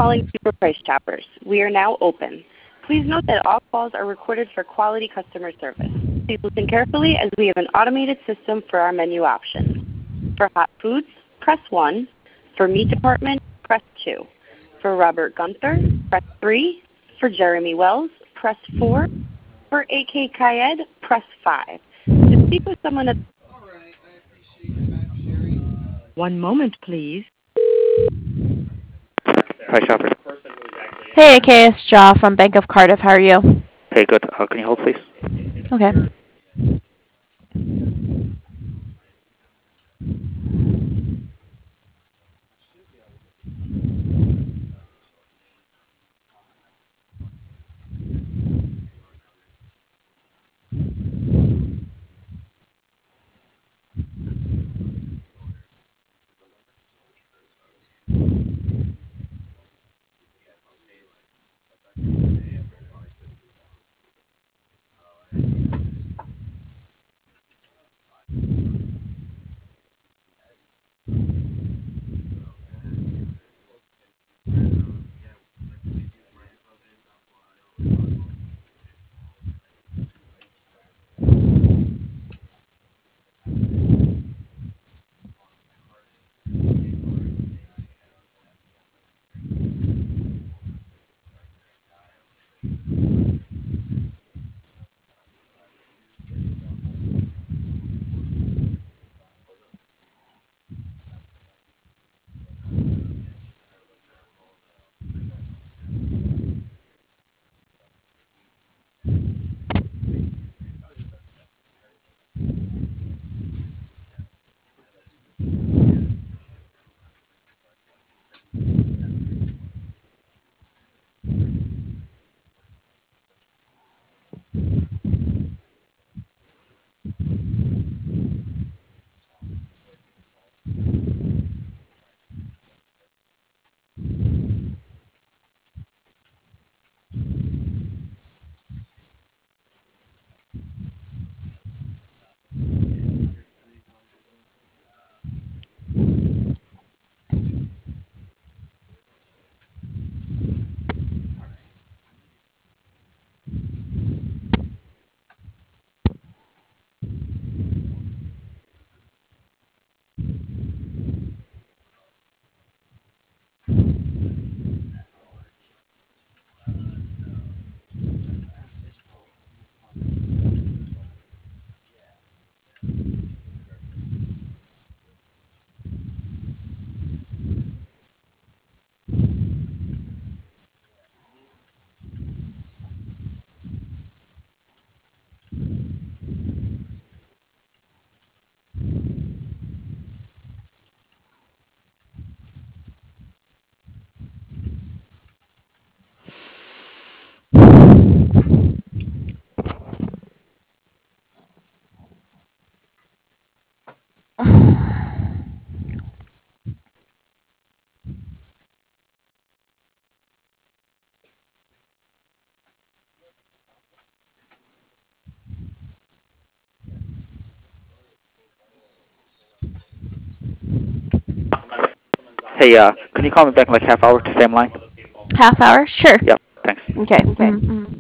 calling Super Price Shoppers. We are now open. Please note that all calls are recorded for quality customer service. Please listen carefully as we have an automated system for our menu options. For hot foods, press 1. For meat department, press 2. For Robert Gunther, press 3. For Jeremy Wells, press 4. For AK Kayed, press 5. To speak with someone at... One moment, please. Price Shoppers. Hey, AK, it's Ja from Bank of Cardiff. How are you? Hey, good. Can you hold, please? Okay. Hey, can you call me back in like half hour to same line? Half hour? Sure. Yep, thanks. Okay. Okay. Mhm.